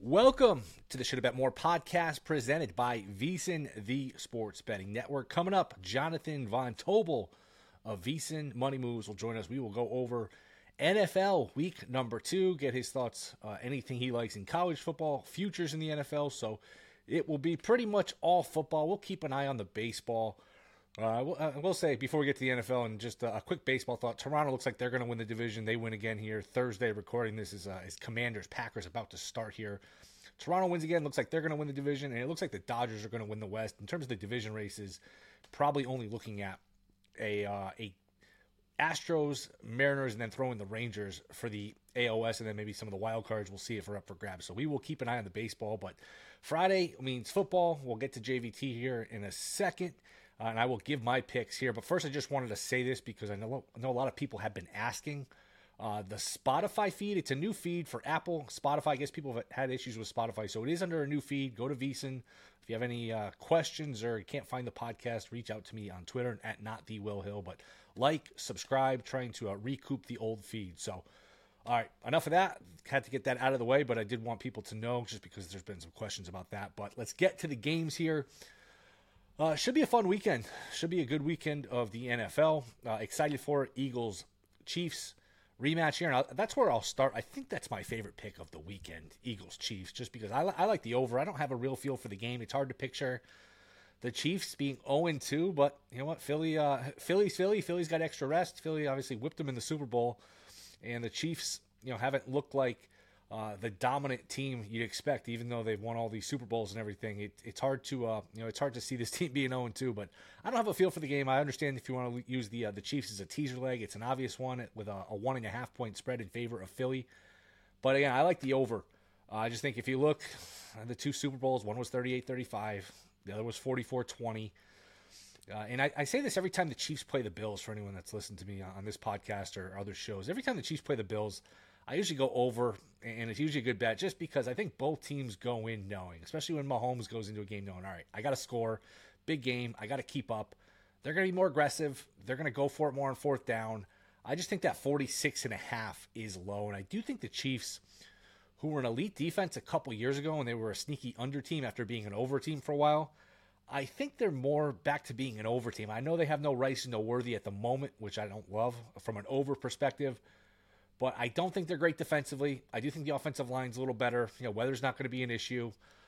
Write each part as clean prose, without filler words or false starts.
Welcome to the Should Have Bet More podcast presented by VSiN, the Sports Betting Network. Coming up, Jonathan Von Tobel of VSiN Money Moves will join us. We will go over NFL week number 2, get his thoughts, anything he likes in college football, futures in the NFL. So it will be pretty much all football. We'll keep an eye on the baseball. We'll say before we get to the NFL, and just a quick baseball thought, Toronto looks like they're going to win the division. They win again here Thursday. Recording this is Commanders-Packers about to start here. Toronto wins again. Looks like they're going to win the division, and it looks like the Dodgers are going to win the West. In terms of the division races, probably only looking at a Astros, Mariners, and then throw in the Rangers for the AOS, and then maybe some of the wild cards. We'll see if we're up for grabs. So we will keep an eye on the baseball. But Friday means football. We'll get to JVT here in a second. And I will give my picks here. But first, I just wanted to say this because I know a lot of people have been asking. The Spotify feed, it's a new feed for Apple. Spotify, I guess people have had issues with Spotify. So it is under a new feed. Go to VSiN. If you have any questions or you can't find the podcast, reach out to me on Twitter at @NotTheWillHill. But subscribe, trying to recoup the old feed. So, all right, enough of that. Had to get that out of the way, but I did want people to know just because there's been some questions about that. But let's get to the games here. Should be a fun weekend. Should be a good weekend of the NFL. Excited for Eagles Chiefs rematch here. And that's where I'll start. I think that's my favorite pick of the weekend, Eagles Chiefs, just because I like the over. I don't have a real feel for the game. It's hard to picture the Chiefs being 0-2, but you know what? Philly's Philly. Philly's got extra rest. Philly obviously whipped them in the Super Bowl, and the Chiefs, haven't looked like the dominant team you'd expect, even though they've won all these Super Bowls and everything. It's hard to it's hard to see this team being 0-2. But I don't have a feel for the game. I understand if you want to use the Chiefs as a teaser leg, it's an obvious one with a 1.5 point spread in favor of Philly. But again, I like the over. I just think if you look at the two Super Bowls, one was 38-35, the other was 44-20. And I say this every time the Chiefs play the Bills, for anyone that's listened to me on this podcast or other shows. Every time the Chiefs play the Bills, I usually go over, and it's usually a good bet just because I think both teams go in knowing, especially when Mahomes goes into a game knowing, all right, I got to score, big game, I got to keep up. They're going to be more aggressive. They're going to go for it more on fourth down. I just think that 46.5 is low, and I do think the Chiefs, who were an elite defense a couple years ago and they were a sneaky under team after being an over team for a while, I think they're more back to being an over team. I know they have no Rice and no Worthy at the moment, which I don't love from an over perspective. But I don't think they're great defensively. I do think the offensive line's a little better. Weather's not going to be an issue.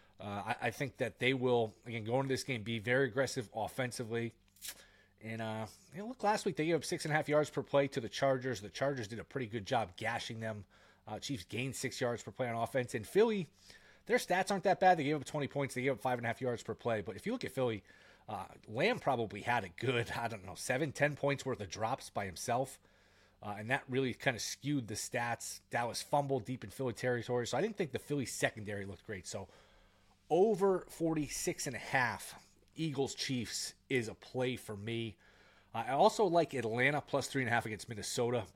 I think that they will, again, go into this game, be very aggressive offensively. And, look, last week they gave up 6.5 yards per play to the Chargers. The Chargers did a pretty good job gashing them. Chiefs gained 6 yards per play on offense. And Philly, their stats aren't that bad. They gave up 20 points. They gave up 5.5 yards per play. But if you look at Philly, Lamb probably had a good, 7-10 points worth of drops by himself. And that really kind of skewed the stats. Dallas fumbled deep in Philly territory. So I didn't think the Philly secondary looked great. So over 46.5 Eagles Chiefs is a play for me. I also like Atlanta plus 3.5 against Minnesota.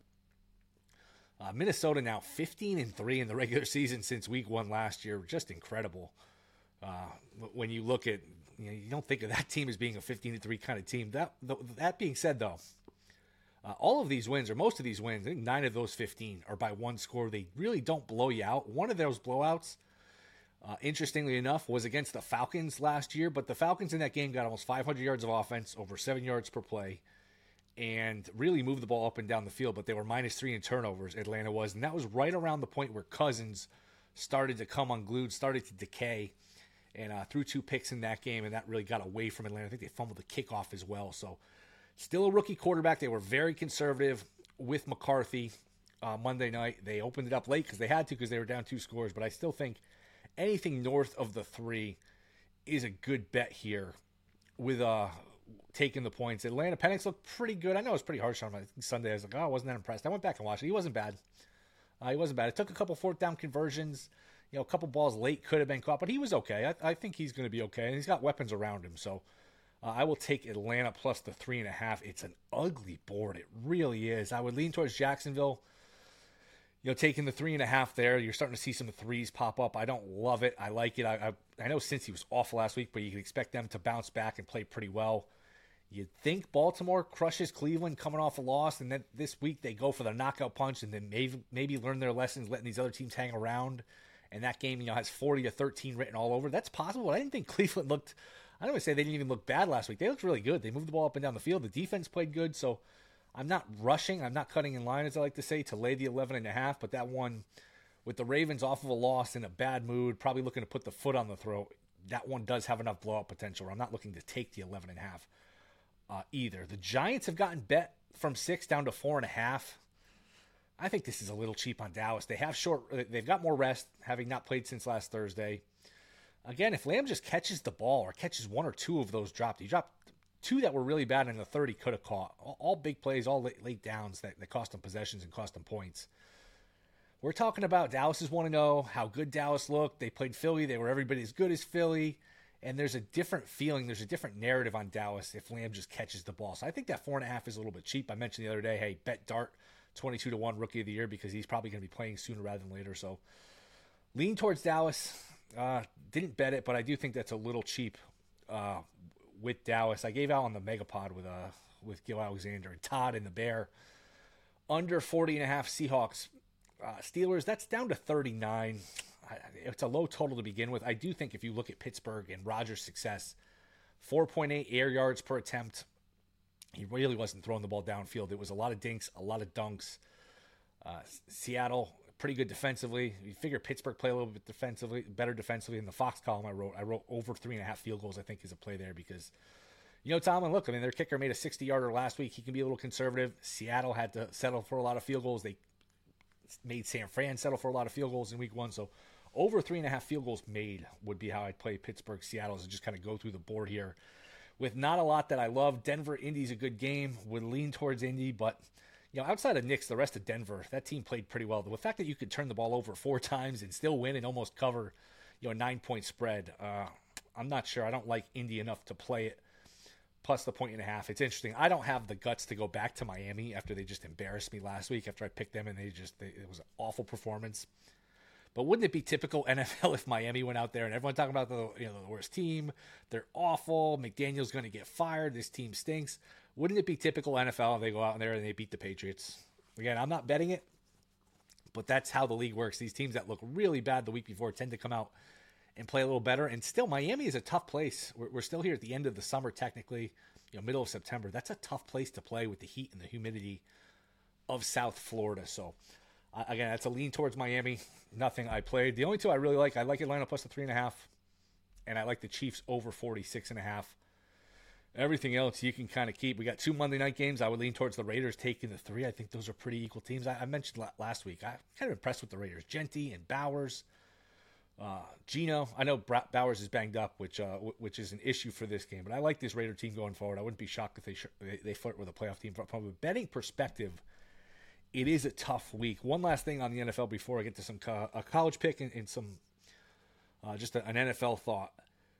Minnesota now 15-3 in the regular season since week 1 last year. Just incredible. When you look at, you don't think of that team as being a 15-3 kind of team. That being said, though, all of these wins, or most of these wins, I think 9 of those 15 are by one score. They really don't blow you out. One of those blowouts, interestingly enough, was against the Falcons last year. But the Falcons in that game got almost 500 yards of offense, over 7 yards per play, and really moved the ball up and down the field. But they were -3 in turnovers, Atlanta was. And that was right around the point where Cousins started to come unglued, started to decay, and threw 2 picks in that game. And that really got away from Atlanta. I think they fumbled the kickoff as well. So still a rookie quarterback. They were very conservative with McCarthy Monday night. They opened it up late because they had to, because they were down 2 scores. But I still think anything north of the 3 is a good bet here with taking the points. Atlanta, Penix looked pretty good. I know it was pretty harsh on him. Sunday. I was like, I wasn't that impressed. I went back and watched it. He wasn't bad. It took a couple fourth down conversions. A couple balls late could have been caught, but he was okay. I think he's going to be okay. And he's got weapons around him. So I will take Atlanta plus the 3.5. It's an ugly board. It really is. I would lean towards Jacksonville. Taking the 3.5 there. You're starting to see some of the threes pop up. I don't love it. I like it. I know since he was awful last week, but you can expect them to bounce back and play pretty well. You'd think Baltimore crushes Cleveland coming off a loss, and then this week they go for the knockout punch and then maybe learn their lessons, letting these other teams hang around and that game, has 40-13 written all over. That's possible. But I didn't think Cleveland looked. I don't want to say they didn't even look bad last week. They looked really good. They moved the ball up and down the field. The defense played good. So I'm not rushing. I'm not cutting in line, as I like to say, to lay the 11.5. But that one, with the Ravens off of a loss in a bad mood, probably looking to put the foot on the throat, that one does have enough blowout potential. I'm not looking to take the 11.5 either. The Giants have gotten bet from 6 down to 4.5. I think this is a little cheap on Dallas. They've got more rest, having not played since last Thursday. Again, if Lamb just catches the ball or catches one or two of those dropped, he dropped 2 that were really bad, and the third he could have caught. All big plays, all late downs that cost him possessions and cost him points. We're talking about Dallas is 1-0, how good Dallas looked. They played Philly. They were everybody as good as Philly. And there's a different feeling. There's a different narrative on Dallas if Lamb just catches the ball. So I think that 4.5 is a little bit cheap. I mentioned the other day, hey, bet Dart 22-1 Rookie of the Year because he's probably going to be playing sooner rather than later. So lean towards Dallas. Didn't bet it, but I do think that's a little cheap with Dallas. I gave out on the Megapod with Gil Alexander and Todd and the Bear. Under 40.5 Seahawks. Steelers, that's down to 39. It's a low total to begin with. I do think if you look at Pittsburgh and Rodgers' success, 4.8 air yards per attempt, he really wasn't throwing the ball downfield. It was a lot of dinks, a lot of dunks. Seattle, pretty good defensively. You figure Pittsburgh play a little bit better defensively. In the Fox column I wrote over 3.5 field goals, I think, is a play there because, Tomlin, look, their kicker made a 60-yarder last week. He can be a little conservative. Seattle had to settle for a lot of field goals. They made San Fran settle for a lot of field goals in week 1. So over 3.5 field goals made would be how I'd play Pittsburgh, Seattle, and just kind of go through the board here. With not a lot that I love. Denver, Indy's a good game. Would lean towards Indy, but outside of Knicks, the rest of Denver, that team played pretty well. The fact that you could turn the ball over 4 times and still win and almost cover, a 9-point spread, I'm not sure. I don't like Indy enough to play it. Plus the 1.5. It's interesting. I don't have the guts to go back to Miami after they just embarrassed me last week after I picked them and it was an awful performance. But wouldn't it be typical NFL if Miami went out there and everyone talking about the worst team? They're awful. McDaniel's going to get fired. This team stinks. Wouldn't it be typical NFL if they go out there and they beat the Patriots? Again, I'm not betting it, but that's how the league works. These teams that look really bad the week before tend to come out and play a little better. And still, Miami is a tough place. We're still here at the end of the summer, technically, middle of September. That's a tough place to play with the heat and the humidity of South Florida. So, again, that's a lean towards Miami. Nothing I played. The only two I really like Atlanta plus the 3.5, and I like the Chiefs over 46.5. Everything else you can kind of keep. We got 2 Monday night games. I would lean towards the Raiders taking the 3. I think those are pretty equal teams. I mentioned last week, I'm kind of impressed with the Raiders. Genty and Bowers. Gino, I know Bowers is banged up, which is an issue for this game, but I like this Raider team going forward. I wouldn't be shocked if they flirt with a playoff team. From a betting perspective, it is a tough week. One last thing on the NFL before I get to some a college pick and some just an NFL thought.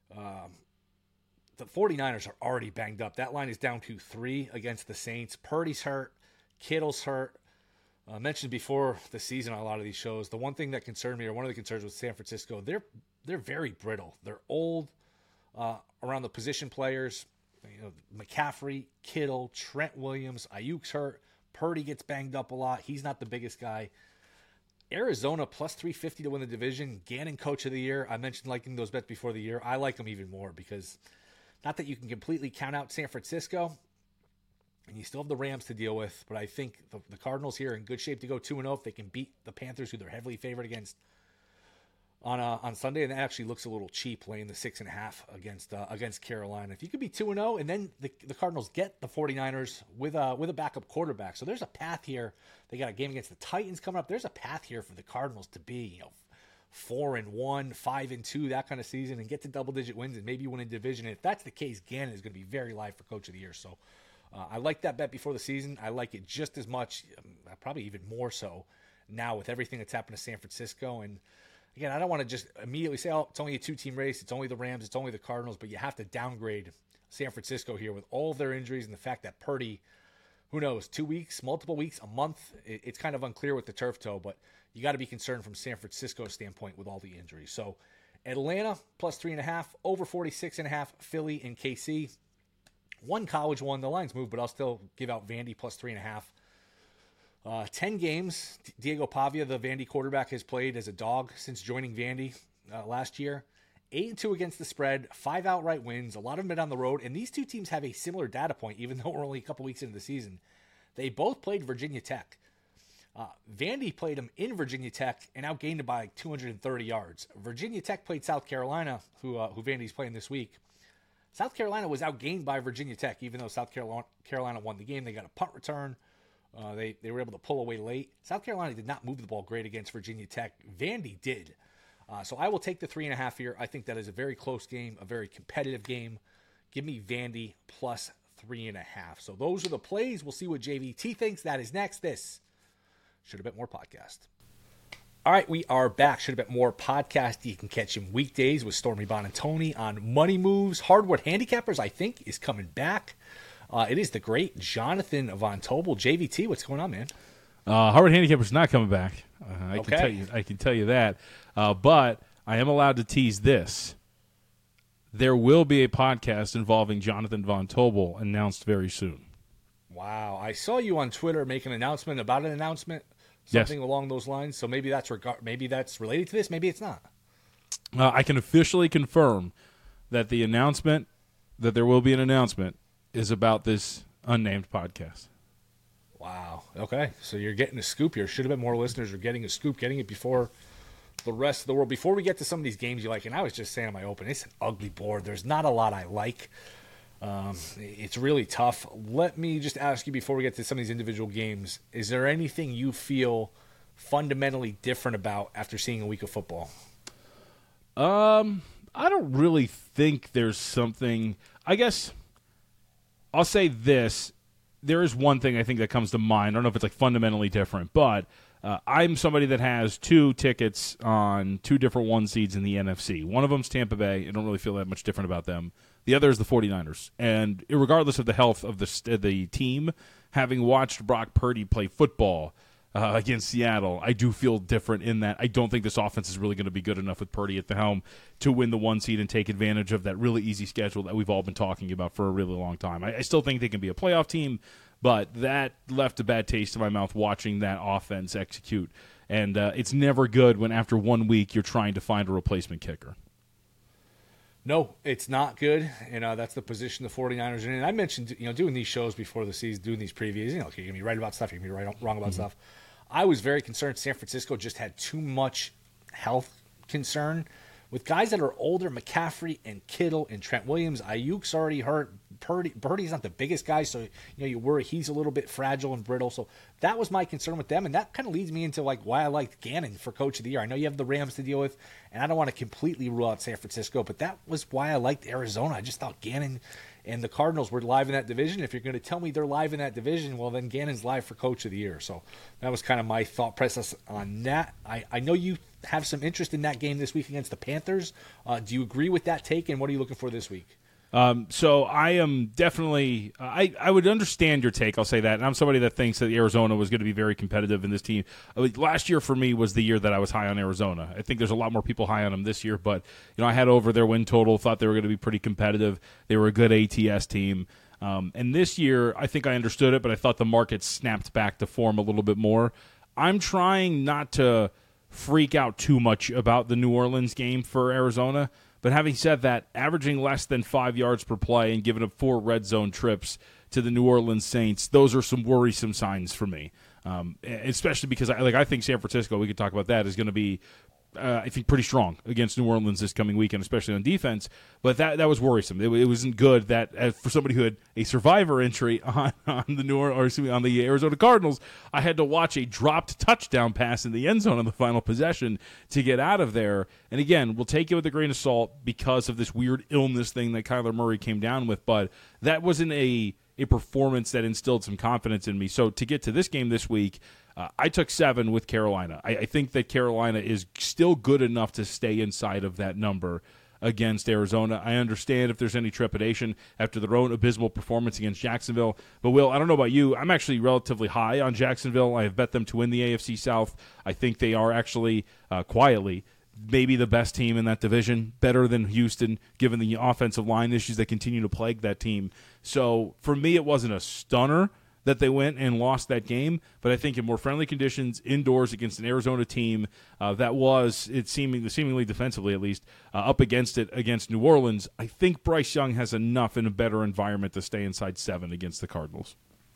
The 49ers are already banged up. That line is down to 3 against the Saints. Purdy's hurt. Kittle's hurt. Mentioned before the season on a lot of these shows, the one thing that concerned me, or one of the concerns with San Francisco, they're very brittle. They're old around the position players. McCaffrey, Kittle, Trent Williams, Ayuk's hurt. Purdy gets banged up a lot. He's not the biggest guy. Arizona plus 350 to win the division. Gannon coach of the year. I mentioned liking those bets before the year. I like them even more because not that you can completely count out San Francisco, and you still have the Rams to deal with, but I think the Cardinals here are in good shape to go 2-0 if they can beat the Panthers, who they're heavily favored against on Sunday, and that actually looks a little cheap laying the 6.5 against Carolina. If you could be 2-0, and then the Cardinals get the 49ers with a backup quarterback, so there's a path here. They got a game against the Titans coming up. There's a path here for the Cardinals to be 4-1, 5-2, that kind of season, and get to double-digit wins and maybe win a division. And if that's the case, Gannon is going to be very live for Coach of the Year. So I like that bet before the season. I like it just as much, probably even more so now with everything that's happened to San Francisco. And again, I don't want to just immediately say, oh, it's only a 2-team race. It's only the Rams. It's only the Cardinals. But you have to downgrade San Francisco here with all of their injuries and the fact that Purdy, who knows, 2 weeks, multiple weeks, a month. It's kind of unclear with the turf toe, but you got to be concerned from San Francisco's standpoint with all the injuries. So Atlanta plus 3.5, over 46.5, Philly and KC. One college one, the lines move, but I'll still give out Vandy plus 3.5. 10 games. Diego Pavia, the Vandy quarterback, has played as a dog since joining Vandy last year. 8-2 against the spread, 5 outright wins, a lot of them been on the road, and these two teams have a similar data point, even though we're only a couple weeks into the season. They both played Virginia Tech. Vandy played them in Virginia Tech and outgained them by 230 yards. Virginia Tech played South Carolina, who Vandy's playing this week. South Carolina was outgained by Virginia Tech, even though South Carolina won the game. They got a punt return. They were able to pull away late. South Carolina did not move the ball great against Virginia Tech. Vandy did. So I will take the 3.5 here. I think that is a very close game, a very competitive game. Give me Vandy plus 3.5. So those are the plays. We'll see what JVT thinks. That is next. This Should Have Bet More podcast. All right, we are back. Should Have Bet More podcast. You can catch him weekdays with Stormy Bonantoni on Money Moves. Hardwood Handicappers, I think, is coming back. It is the great Jonathan Von Tobel. JVT, what's going on, man? Hardwood Handicappers not coming back. I can tell you that. But I am allowed to tease this. There will be a podcast involving Jonathan Von Tobel announced very soon. Wow. I saw you on Twitter make an announcement about an announcement, something along those lines. So maybe that's related to this. Maybe it's not. I can officially confirm that the announcement, that there will be an announcement, is about this unnamed podcast. Wow. Okay. So you're getting a scoop here. Should Have Been More listeners are getting a scoop, getting it before the rest of the world. Before we get to some of these games you like, and I was just saying on my open, it's an ugly board. There's not a lot I like. It's really tough. Let me just ask you before we get to some of these individual games, is there anything you feel fundamentally different about after seeing a week of football? I don't really think there's something. I guess I'll say this. There is one thing I think that comes to mind. I don't know if it's like fundamentally different, but I'm somebody that has 2 tickets on 2 different 1 seeds in the NFC. One of them's Tampa Bay. I don't really feel that much different about them. The other is the 49ers. And regardless of the health of the team, having watched Brock Purdy play football against Seattle, I do feel different in that I don't think this offense is really going to be good enough with Purdy at the helm to win the 1 seed and take advantage of that really easy schedule that we've all been talking about for a really long time. I still think they can be a playoff team, but that left a bad taste in my mouth watching that offense execute. And it's never good when after 1 week you're trying to find a replacement kicker. No, it's not good, and that's the position the 49ers are in. And I mentioned, doing these shows before the season, doing these previews, you're going to be right about stuff, you're going to be wrong about stuff. I was very concerned San Francisco just had too much health concern. With guys that are older, McCaffrey and Kittle and Trent Williams, Ayuk's already hurt. Purdy's not the biggest guy, so you worry he's a little bit fragile and brittle. So that was my concern with them, and that kind of leads me into why I liked Gannon for Coach of the Year. I know you have the Rams to deal with, and I don't want to completely rule out San Francisco, but that was why I liked Arizona. I just thought Gannon and the Cardinals were live in that division. If you're going to tell me they're live in that division, well, then Gannon's live for Coach of the Year. So that was kind of my thought process on that. I know you have some interest in that game this week against the Panthers. Do you agree with that take, and what are you looking for this week? So I am definitely I would understand your take, I'll say that. And I'm somebody that thinks that Arizona was going to be very competitive in this team. Last year for me was the year that I was high on Arizona. I think there's a lot more people high on them this year, but I had over their win total, thought they were going to be pretty competitive. They were a good ATS team. And this year, I think I understood it, but I thought the market snapped back to form a little bit more. I'm trying not to freak out too much about the New Orleans game for Arizona. But having said that, averaging less than 5 yards per play and giving up 4 red zone trips to the New Orleans Saints, those are some worrisome signs for me. Especially because I think San Francisco, we could talk about that, is going to be, I think, pretty strong against New Orleans this coming weekend, especially on defense. But that was worrisome. It wasn't good that for somebody who had a survivor entry on the Arizona Cardinals, I had to watch a dropped touchdown pass in the end zone on the final possession to get out of there. And again, we'll take it with a grain of salt because of this weird illness thing that Kyler Murray came down with. But that wasn't a performance that instilled some confidence in me. So to get to this game this week, I took 7 with Carolina. I think that Carolina is still good enough to stay inside of that number against Arizona. I understand if there's any trepidation after their own abysmal performance against Jacksonville. But, Will, I don't know about you. I'm actually relatively high on Jacksonville. I have bet them to win the AFC South. I think they are actually quietly maybe the best team in that division, better than Houston, given the offensive line issues that continue to plague that team. So for me, it wasn't a stunner, that they went and lost that game, but I think in more friendly conditions, indoors against an Arizona team that was, seemingly defensively at least, up against it against New Orleans, I think Bryce Young has enough in a better environment to stay inside 7 against the Cardinals.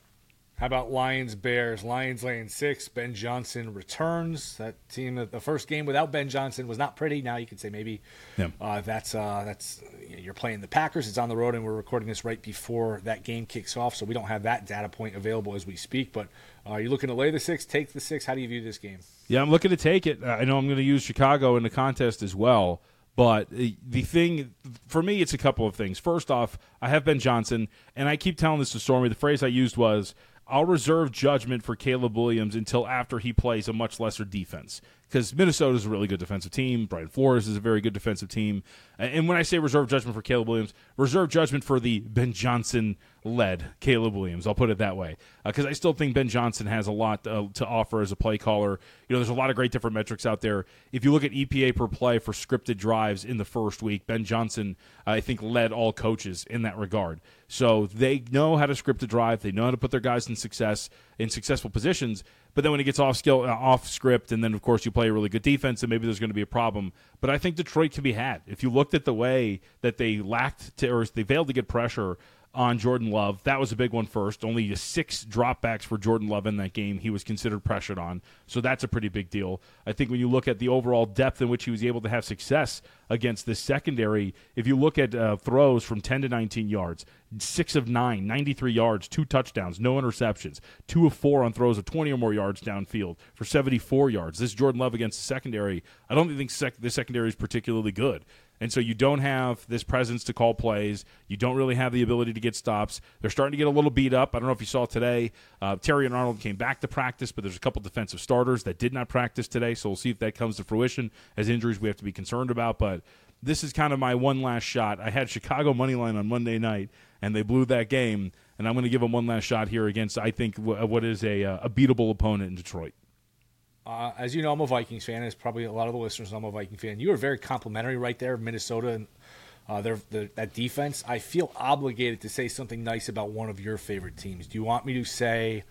How about Lions-Bears? Lions laying 6. Ben Johnson returns. That team, the first game without Ben Johnson was not pretty. Now you could say maybe that's you're playing the Packers. It's on the road, and we're recording this right before that game kicks off, so we don't have that data point available as we speak. But are you looking to lay the 6, take the 6? How do you view this game? Yeah, I'm looking to take it. I know I'm going to use Chicago in the contest as well. But the thing, for me, it's a couple of things. First off, I have Ben Johnson, and I keep telling this to Stormy. The phrase I used was, I'll reserve judgment for Caleb Williams until after he plays a much lesser defense. Because Minnesota is a really good defensive team. Brian Flores is a very good defensive team. And when I say reserve judgment for Caleb Williams, reserve judgment for the Ben Johnson-led Caleb Williams. I'll put it that way. Because I still think Ben Johnson has a lot to offer as a play caller. You know, there's a lot of great different metrics out there. If you look at EPA per play for scripted drives in the first week, Ben Johnson, I think, led all coaches in that regard. So they know how to script a drive. They know how to put their guys in successful positions. But then when it gets off script, and then, of course, you play a really good defense, and maybe there's going to be a problem. But I think Detroit can be had. If you looked at the way that they they failed to get pressure on Jordan Love, that was a big one first. Only 6 dropbacks for Jordan Love in that game he was considered pressured on. So that's a pretty big deal. I think when you look at the overall depth in which he was able to have success against this secondary, if you look at throws from 10 to 19 yards, 6 of 9, 93 yards, 2 touchdowns, no interceptions, 2 of 4 on throws of 20 or more yards downfield for 74 yards. This Jordan Love against the secondary, I don't think the secondary is particularly good. And so you don't have this presence to call plays. You don't really have the ability to get stops. They're starting to get a little beat up. I don't know if you saw today. Terry and Arnold came back to practice, but there's a couple defensive starters that did not practice today, so we'll see if that comes to fruition as injuries we have to be concerned about. But this is kind of my one last shot. I had Chicago money line on Monday night, and they blew that game, and I'm going to give them one last shot here against, I think, what is a beatable opponent in Detroit. As you know, I'm a Vikings fan. As probably a lot of the listeners know, I'm a Viking fan. You were very complimentary right there, Minnesota, and that defense. I feel obligated to say something nice about one of your favorite teams. Do you want me to say,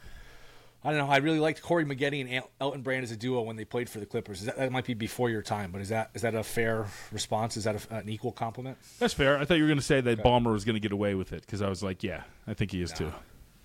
I don't know, I really liked Corey Maggette and Elton Brand as a duo when they played for the Clippers. That might be before your time, but is that a fair response? Is that an equal compliment? That's fair. I thought you were going to say that okay. Ballmer was going to get away with it because I was like, yeah, I think he is too.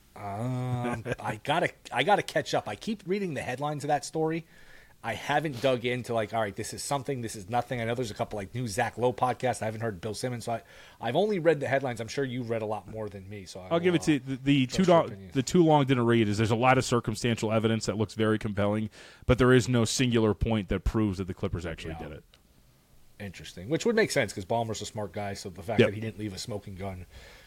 I gotta catch up. I keep reading the headlines of that story. I haven't dug into all right, this is something, this is nothing. I know there's a couple new Zach Lowe podcasts. I haven't heard Bill Simmons, so I've only read the headlines. I'm sure you've read a lot more than me. So I'll give it to you. The too long didn't read is there's a lot of circumstantial evidence that looks very compelling, but there is no singular point that proves that the Clippers actually did it. Interesting, which would make sense because Ballmer's a smart guy, so the fact that he didn't leave a smoking gun,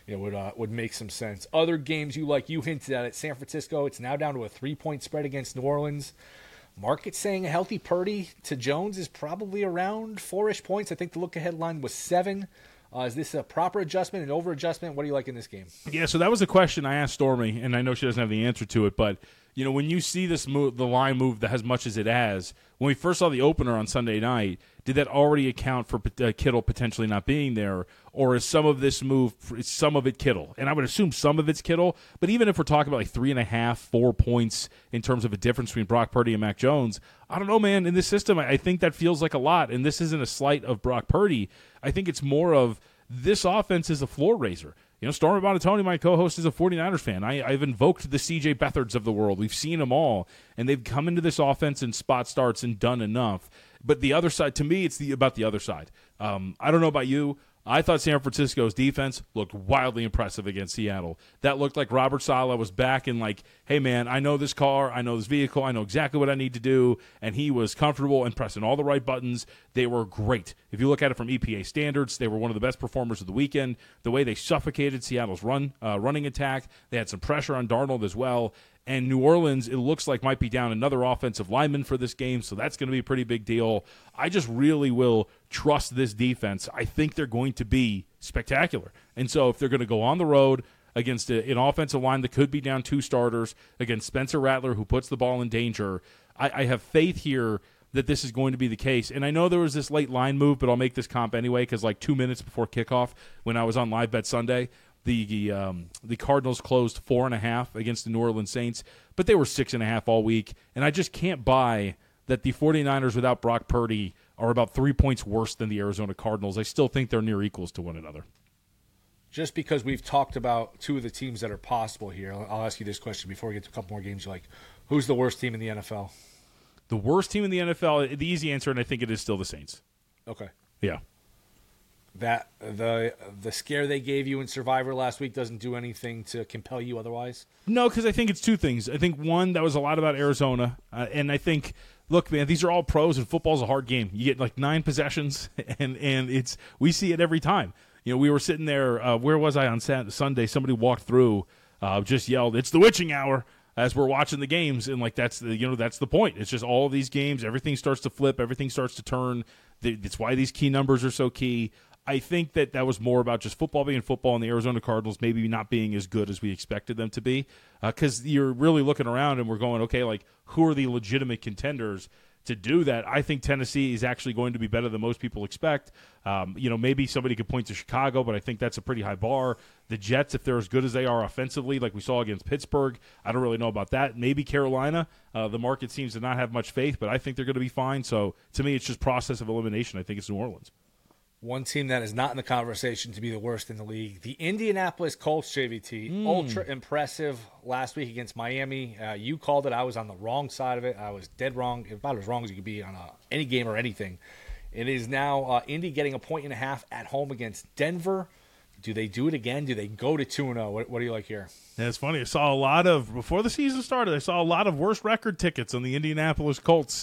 would make some sense. Other games you hinted at it. San Francisco, it's now down to a 3-point spread against New Orleans. Market saying a healthy Purdy to Jones is probably around 4-ish points. I think the look-ahead line was 7. Is this a proper adjustment, an over-adjustment? What do you like in this game? Yeah, so that was a question I asked Stormy, and I know she doesn't have the answer to it, but when you see this move, the line move as much as it has, when we first saw the opener on Sunday night, did that already account for Kittle potentially not being there, or is some of this move, some of it Kittle? And I would assume some of it's Kittle, but even if we're talking about 3.5, 4 points in terms of a difference between Brock Purdy and Mac Jones, I don't know, man. In this system, I think that feels like a lot, and this isn't a slight of Brock Purdy. I think it's more of this offense is a floor raiser. Stormy Buonantony, my co-host, is a 49ers fan. I've invoked the C.J. Beathards of the world. We've seen them all, and they've come into this offense in spot starts and done enough. But the other side, to me, it's about the other side. I don't know about you. I thought San Francisco's defense looked wildly impressive against Seattle. That looked like Robert Saleh was back and hey, man, I know this car, I know this vehicle, I know exactly what I need to do, and he was comfortable and pressing all the right buttons. They were great. If you look at it from EPA standards, they were one of the best performers of the weekend. The way they suffocated Seattle's running attack, they had some pressure on Darnold as well. And New Orleans, it looks like, might be down another offensive lineman for this game, so that's going to be a pretty big deal. I just really will trust this defense. I think they're going to be spectacular. And so if they're going to go on the road against an offensive line that could be down 2 starters, against Spencer Rattler, who puts the ball in danger, I have faith here that this is going to be the case. And I know there was this late line move, but I'll make this comp anyway because 2 minutes before kickoff when I was on Live Bet Sunday, the Cardinals closed 4.5 against the New Orleans Saints, but they were 6.5 all week, and I just can't buy that the 49ers without Brock Purdy are about 3 points worse than the Arizona Cardinals. I still think they're near equals to one another. Just because we've talked about two of the teams that are possible here, I'll ask you this question before we get to a couple more games you like. Who's the worst team in the NFL? The worst team in the NFL, the easy answer, and I think it is still the Saints. Okay. Yeah. That the scare they gave you in Survivor last week doesn't do anything to compel you otherwise? No, because I think it's two things. I think, one, that was a lot about Arizona, and I think, look, man, these are all pros, and football's a hard game. You get like 9 possessions, and we see it every time. You know, we were sitting there. Where was I on Sunday? Somebody walked through, just yelled, "It's the witching hour!" as we're watching the games, and like that's the point. It's just all of these games, everything starts to flip, everything starts to turn. That's why these key numbers are so key. I think that was more about just football being football and the Arizona Cardinals maybe not being as good as we expected them to be, because you're really looking around and we're going, okay, like who are the legitimate contenders to do that? I think Tennessee is actually going to be better than most people expect. Maybe somebody could point to Chicago, but I think that's a pretty high bar. The Jets, if they're as good as they are offensively, like we saw against Pittsburgh, I don't really know about that. Maybe Carolina. The market seems to not have much faith, but I think they're going to be fine. So to me, it's just process of elimination. I think it's New Orleans. One team that is not in the conversation to be the worst in the league, the Indianapolis Colts, JVT. Ultra impressive last week against Miami. You called it. I was on the wrong side of it. I was dead wrong, about as wrong as you could be on any game or anything. It is now Indy getting 1.5 points at home against Denver. Do they do it again? Do they go to 2-0? What do you like here? Yeah, it's funny. Before the season started, I saw a lot of worst record tickets on the Indianapolis Colts.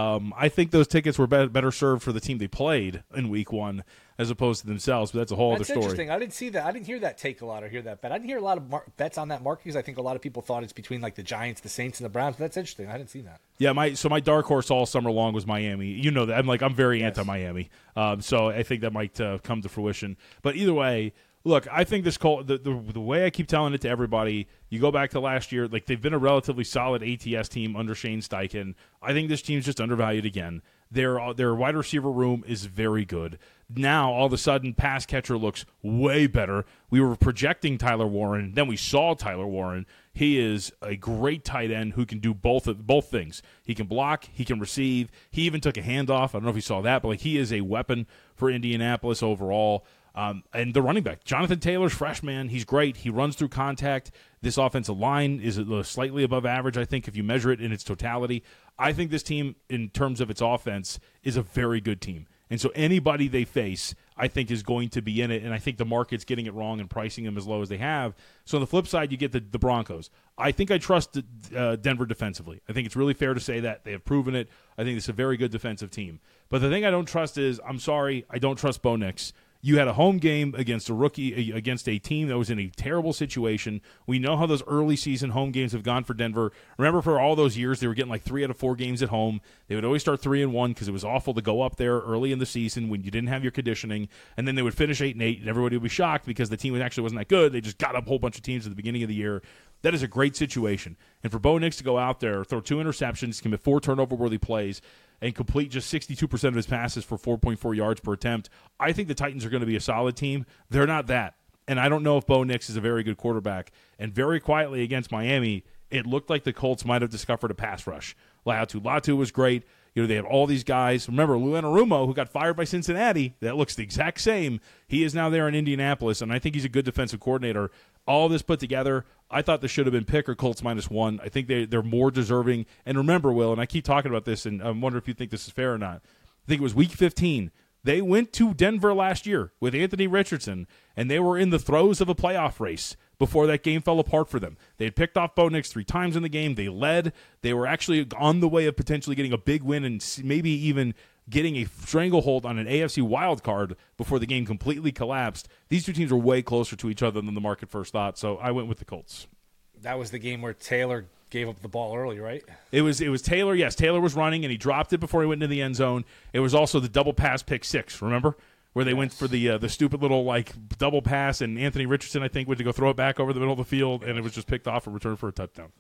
I think those tickets were better served for the team they played in week 1 as opposed to themselves, but that's a whole other story. That's interesting. I didn't see that. I didn't hear that take a lot or hear that bet. I didn't hear a lot of bets on that market because I think a lot of people thought it's between like the Giants, the Saints, and the Browns. That's interesting. I didn't see that. Yeah, my dark horse all summer long was Miami. You know that. I'm very anti-Miami. So I think that might come to fruition. But either way, look, I think this Colt, the way I keep telling it to everybody, you go back to last year, like they've been a relatively solid ATS team under Shane Steichen. I think this team's just undervalued again. Their wide receiver room is very good. Now, all of a sudden, pass catcher looks way better. We were projecting Tyler Warren. Then we saw Tyler Warren. He is a great tight end who can do both things. He can block. He can receive. He even took a handoff. I don't know if you saw that, but like he is a weapon for Indianapolis overall. And the running back, Jonathan Taylor's freshman. He's great. He runs through contact. This offensive line is slightly above average, I think, if you measure it in its totality. I think this team, in terms of its offense, is a very good team. And so anybody they face, I think, is going to be in it. And I think the market's getting it wrong and pricing them as low as they have. So on the flip side, you get the Broncos. I think I trust Denver defensively. I think it's really fair to say that. They have proven it. I think it's a very good defensive team. But the thing I don't trust is, I'm sorry, I don't trust Bo Nix. You had a home game against a rookie, against a team that was in a terrible situation. We know how those early season home games have gone for Denver. Remember, for all those years, they were getting like 3 out of 4 games at home. They would always start 3-1 because it was awful to go up there early in the season when you didn't have your conditioning. And then they would finish 8-8, and everybody would be shocked because the team actually wasn't that good. They just got up a whole bunch of teams at the beginning of the year. That is a great situation. And for Bo Nix to go out there, throw 2 interceptions, commit 4 turnover-worthy plays, and complete just 62% of his passes for 4.4 yards per attempt, I think the Titans are going to be a solid team. They're not that. And I don't know if Bo Nix is a very good quarterback. And very quietly against Miami, it looked like the Colts might have discovered a pass rush. Latu was great. You know, they have all these guys. Remember, Lou Anarumo, who got fired by Cincinnati, that looks the exact same. He is now there in Indianapolis, and I think he's a good defensive coordinator. All this put together, I thought this should have been pick or Colts -1. I think they're more deserving. And remember, Will, and I keep talking about this, and I wonder if you think this is fair or not. I think it was Week 15. They went to Denver last year with Anthony Richardson, and they were in the throes of a playoff race before that game fell apart for them. They had picked off Bo Nix 3 times in the game. They led. They were actually on the way of potentially getting a big win and maybe even getting a stranglehold on an AFC wild card before the game completely collapsed. These two teams were way closer to each other than the market first thought, so I went with the Colts. That was the game where Taylor gave up the ball early, right? It was Taylor. Yes, Taylor was running, and he dropped it before he went into the end zone. It was also the double pass pick 6, remember? Where they went for the stupid little double pass, and Anthony Richardson, I think, went to go throw it back over the middle of the field, and it was just picked off and returned for a touchdown.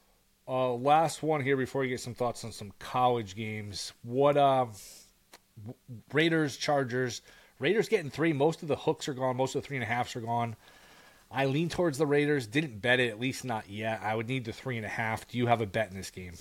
Last one here before you get some thoughts on some college games. What Raiders, Chargers. Raiders getting 3. Most of the hooks are gone. Most of the 3.5s are gone. I lean towards the Raiders. Didn't bet it, at least not yet. I would need the 3.5. Do you have a bet in this game?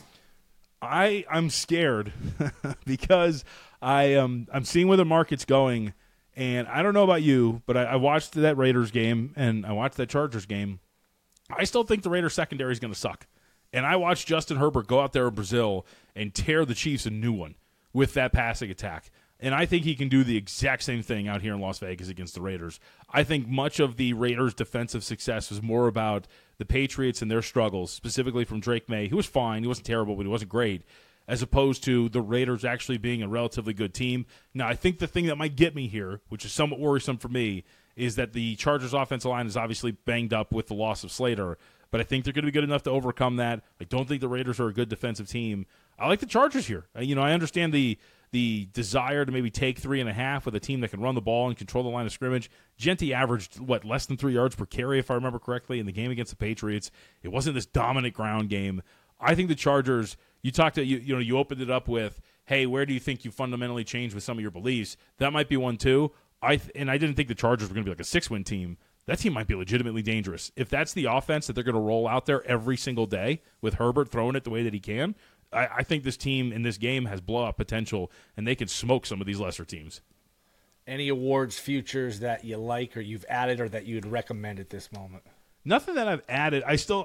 I'm scared because I'm seeing where the market's going, and I don't know about you, but I watched that Raiders game and I watched that Chargers game. I still think the Raiders secondary is going to suck. And I watched Justin Herbert go out there in Brazil and tear the Chiefs a new one with that passing attack. And I think he can do the exact same thing out here in Las Vegas against the Raiders. I think much of the Raiders' defensive success was more about the Patriots and their struggles, specifically from Drake May. He was fine. He wasn't terrible, but he wasn't great, as opposed to the Raiders actually being a relatively good team. Now, I think the thing that might get me here, which is somewhat worrisome for me, is that the Chargers' offensive line is obviously banged up with the loss of Slater, but I think they're going to be good enough to overcome that. I don't think the Raiders are a good defensive team. I like the Chargers here. I understand the desire to maybe take 3.5 with a team that can run the ball and control the line of scrimmage. Genti averaged, less than 3 yards per carry, if I remember correctly, in the game against the Patriots. It wasn't this dominant ground game. I think the Chargers, you opened it up with, hey, where do you think you fundamentally changed with some of your beliefs? That might be one, too. And I didn't think the Chargers were going to be like a 6-win team. That team might be legitimately dangerous. If that's the offense that they're going to roll out there every single day with Herbert throwing it the way that he can, I think this team in this game has blow-up potential, and they can smoke some of these lesser teams. Any awards futures that you like or you've added or that you'd recommend at this moment? Nothing that I've added. I still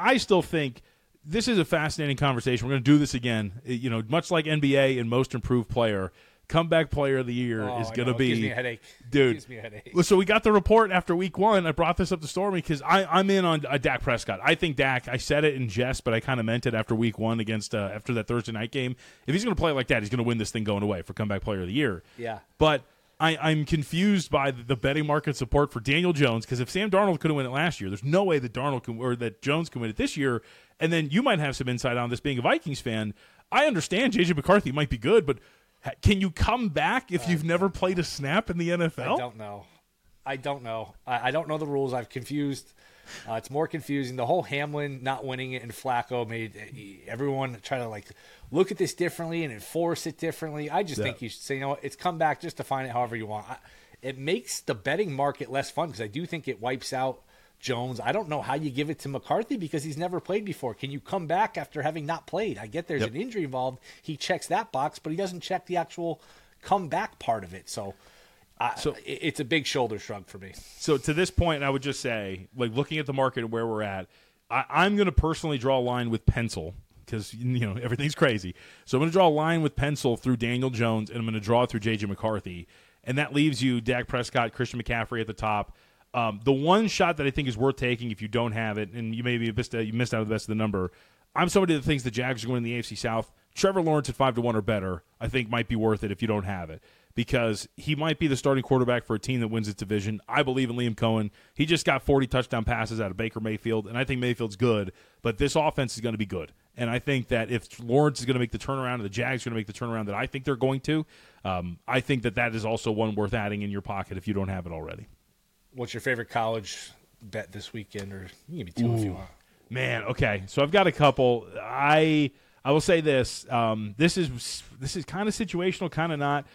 think this is a fascinating conversation. We're going to do this again. Much like NBA and Most Improved Player, Comeback Player of the Year is going to be. It gives me a headache. Dude. It gives me a headache. So we got the report after week 1. I brought this up to Stormy because I'm in on Dak Prescott. I think Dak, I said it in jest, but I kind of meant it after week 1 against after that Thursday night game. If he's going to play like that, he's going to win this thing going away for Comeback Player of the Year. Yeah. But I'm confused by the betting market support for Daniel Jones, because if Sam Darnold couldn't win it last year, there's no way that that Jones can win it this year. And then you might have some insight on this being a Vikings fan. I understand J.J. McCarthy might be good, but can you come back if you've never played a snap in the NFL? I don't know. I don't know the rules. I've confused. It's more confusing. The whole Hamlin not winning it and Flacco made everyone try to look at this differently and enforce it differently. I just think you should say, it's come back, just define it however you want. It makes the betting market less fun because I do think it wipes out Jones. I don't know how you give it to McCarthy because he's never played before. Can you come back after having not played? I get there's an injury involved. He checks that box, but he doesn't check the actual comeback part of it. So it's a big shoulder shrug for me. So to this point, I would just say, looking at the market and where we're at, I'm going to personally draw a line with pencil because everything's crazy. So I'm going to draw a line with pencil through Daniel Jones, and I'm going to draw it through J.J. McCarthy, and that leaves you Dak Prescott, Christian McCaffrey at the top. The one shot that I think is worth taking if you don't have it, and you missed out on the best of the number, I'm somebody that thinks the Jags are going to win the AFC South. Trevor Lawrence at 5-1 or better, I think might be worth it if you don't have it, because he might be the starting quarterback for a team that wins its division. I believe in Liam Cohen. He just got 40 touchdown passes out of Baker Mayfield, and I think Mayfield's good, but this offense is going to be good. And I think that if Lawrence is going to make the turnaround and the Jags are going to make the turnaround that I think they're going to, I think that is also one worth adding in your pocket if you don't have it already. What's your favorite college bet this weekend? Or you can give me two if you want. Man, okay. So I've got a couple. I will say this. This is kind of situational, kind of not.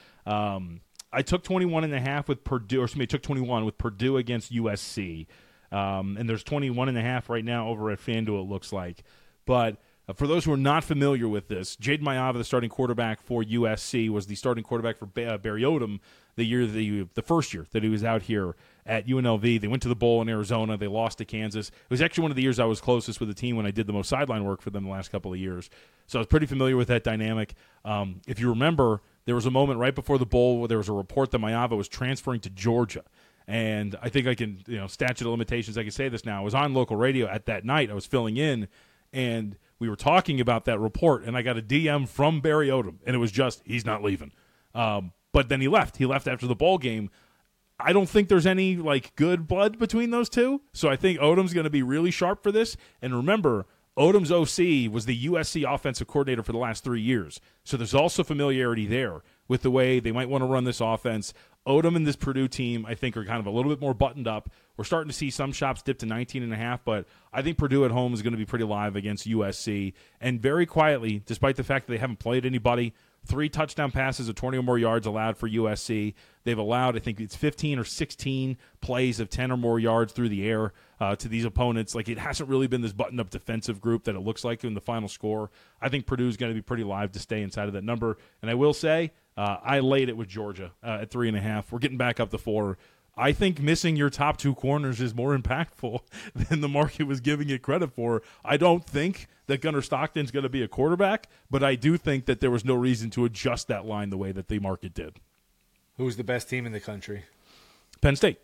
I took 21.5 with Purdue, I took 21 with Purdue against USC. And there's 21.5 right now over at FanDuel, it looks like. But for those who are not familiar with this, Jaden Mayava, the starting quarterback for USC, was the starting quarterback for Barry Odom the first year that he was out here at UNLV. They went to the bowl in Arizona. They lost to Kansas. It was actually one of the years I was closest with the team when I did the most sideline work for them the last couple of years. So I was pretty familiar with that dynamic. If you remember, there was a moment right before the bowl where there was a report that Mayava was transferring to Georgia. And I think I can, statute of limitations, I can say this now. I was on local radio at that night. I was filling in, and we were talking about that report, and I got a DM from Barry Odom, and it was just, he's not leaving. But then he left. He left after the bowl game. I don't think there's any good blood between those two. So I think Odom's going to be really sharp for this. And remember, Odom's OC was the USC offensive coordinator for the last 3 years. So there's also familiarity there with the way they might want to run this offense. Odom and this Purdue team, I think, are kind of a little bit more buttoned up. We're starting to see some shops dip to 19.5, but I think Purdue at home is going to be pretty live against USC. And very quietly, despite the fact that they haven't played anybody, 3 touchdown passes of 20 or more yards allowed for USC. They've allowed, I think it's 15 or 16 plays of 10 or more yards through the air to these opponents. Like, it hasn't really been this buttoned-up defensive group that it looks like in the final score. I think Purdue's going to be pretty live to stay inside of that number. And I will say, I laid it with Georgia at 3.5. We're getting back up to 4. I think missing your top 2 corners is more impactful than the market was giving it credit for. I don't think that Gunnar Stockton's going to be a quarterback, but I do think that there was no reason to adjust that line the way that the market did. Who's the best team in the country? Penn State.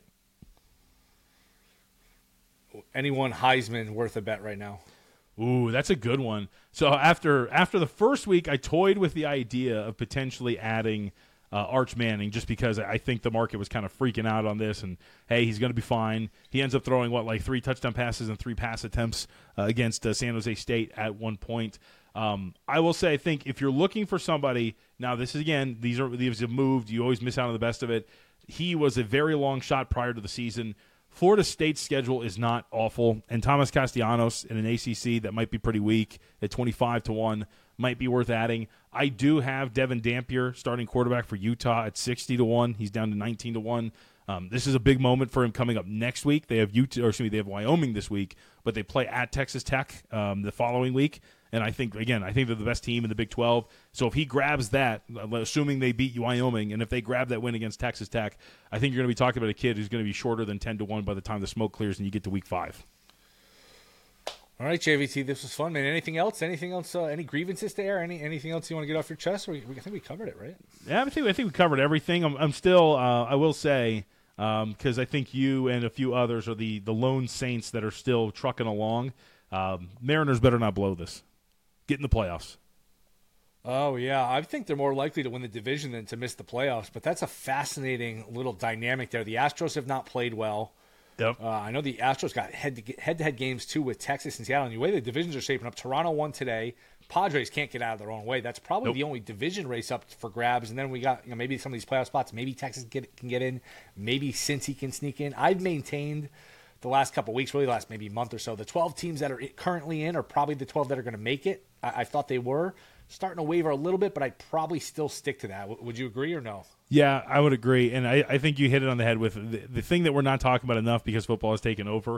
Anyone Heisman worth a bet right now? Ooh, that's a good one. So after the first week, I toyed with the idea of potentially adding Arch Manning, just because I think the market was kind of freaking out on this, and hey, he's going to be fine. He ends up throwing 3 touchdown passes and 3 pass attempts against San Jose State at one point. I will say, I think if you're looking for somebody, now this is again, these have moved. You always miss out on the best of it. He was a very long shot prior to the season. Florida State's schedule is not awful, and Thomas Castellanos in an ACC that might be pretty weak at 25-1 might be worth adding. I do have Devin Dampier, starting quarterback for Utah, at 60-1. He's down to 19-1. This is a big moment for him coming up next week. They have they have Wyoming this week, but they play at Texas Tech the following week. And I think they're the best team in the Big 12. So if he grabs that, assuming they beat Wyoming, and if they grab that win against Texas Tech, I think you're going to be talking about a kid who's going to be shorter than 10-1 by the time the smoke clears and you get to week 5. All right, JVT, this was fun, man. Anything else? Any grievances to air? Anything else you want to get off your chest? I think we covered it, right? Yeah, I think we covered everything. I'm still, I will say, because I think you and a few others are the lone saints that are still trucking along. Mariners better not blow this. Get in the playoffs. Oh, yeah. I think they're more likely to win the division than to miss the playoffs, but that's a fascinating little dynamic there. The Astros have not played well. Yep. I know the Astros got head-to-head games, too, with Texas and Seattle. And the way the divisions are shaping up, Toronto won today. Padres can't get out of their own way. That's probably the only division race up for grabs. And then we got maybe some of these playoff spots. Maybe Texas can get in. Maybe Cincy can sneak in. I've maintained the last couple of weeks, really the last maybe month or so, the 12 teams that are currently in are probably the 12 that are going to make it. I thought they were. Starting to waver a little bit, but I'd probably still stick to that. Would you agree or no? Yeah, I would agree. And I think you hit it on the head with the thing that we're not talking about enough because football has taken over.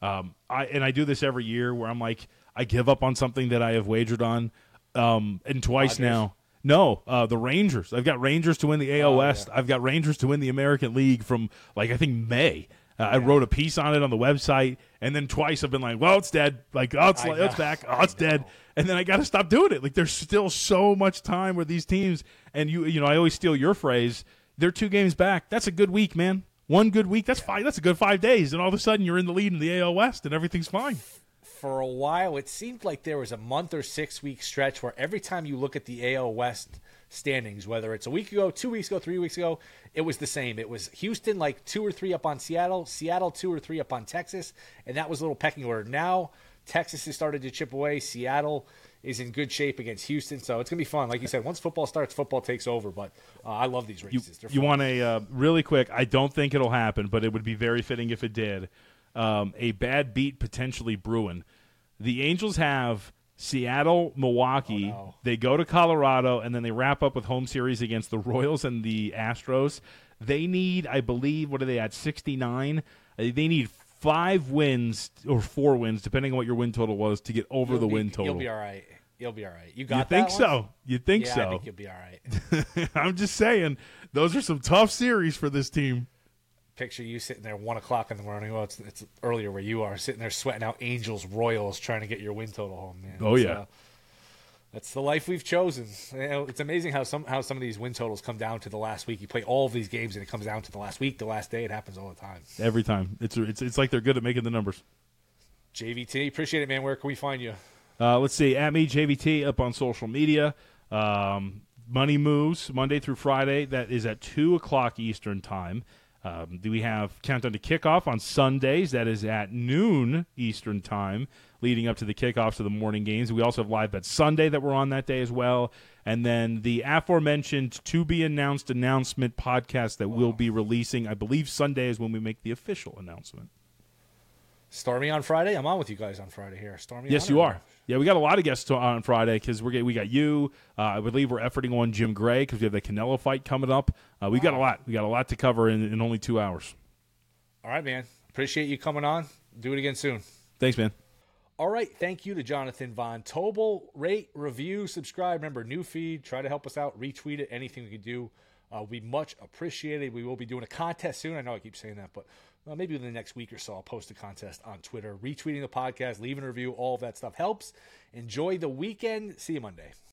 I do this every year where I'm like, I give up on something that I have wagered on. And twice now. No, the Rangers. I've got Rangers to win the AL West. Yeah. I've got Rangers to win the American League from, I think May. I wrote a piece on it on the website, and then twice I've been like, well, it's dead. Like, oh, it's back. Oh, it's dead. And then I got to stop doing it. Like, there's still so much time with these teams. And, I always steal your phrase. They're 2 games back. That's a good week, man. One good week, that's fine. That's a good 5 days. And all of a sudden, you're in the lead in the AL West, and everything's fine. For a while, it seemed like there was a month or 6-week stretch where every time you look at the AL West standings, whether it's a week ago, 2 weeks ago, 3 weeks ago, it was the same. It was Houston 2 or 3 up on Seattle, Seattle 2 or 3 up on Texas, and that was a little pecking order. Now Texas has started to chip away. Seattle is in good shape against Houston, so it's going to be fun. Like you said, once football starts, football takes over, but I love these races. You want a really quick, I don't think it'll happen, but it would be very fitting if it did, a bad beat potentially brewing. The Angels have Seattle, Milwaukee. Oh, no. They go to Colorado, and then they wrap up with home series against the Royals and the Astros. They need, I believe, what are they at, 69? They need 5 wins or 4 wins, depending on what your win total was, to get over the win total. You'll be all right. You'll be all right. You got that? You think so? You think so? I think you'll be all right. I'm just saying, those are some tough series for this team. Picture you sitting there 1 o'clock in the morning. Well, it's earlier where you are, sitting there sweating out Angels, Royals, trying to get your win total home, man. Oh, yeah. That's the life we've chosen. It's amazing how some of these win totals come down to the last week. You play all of these games, and it comes down to the last week, the last day. It happens all the time. Every time. It's like they're good at making the numbers. JVT, appreciate it, man. Where can we find you? Let's see. At me, JVT, up on social media. Money Moves, Monday through Friday. That is at 2 o'clock Eastern time. Do we have Countdown to Kickoff on Sundays? That is at noon Eastern time, leading up to the kickoffs of the morning games. We also have Live Bet Sunday that we're on that day as well. And then the aforementioned to-be-announced announcement podcast that we'll be releasing. I believe Sunday is when we make the official announcement. Stormy on Friday. I'm on with you guys on Friday here. Stormy. Yes, you are. Yeah, we got a lot of guests on Friday because we got you. I believe we're efforting on Jim Gray because we have the Canelo fight coming up. We got a lot. We got a lot to cover in only 2 hours. All right, man. Appreciate you coming on. Do it again soon. Thanks, man. All right. Thank you to Jonathan Von Tobel. Rate, review, subscribe. Remember, new feed. Try to help us out. Retweet it. Anything we can do. We much appreciated. We will be doing a contest soon. I know I keep saying that, but maybe within the next week or so, I'll post a contest on Twitter. Retweeting the podcast, leaving a review, all of that stuff helps. Enjoy the weekend. See you Monday.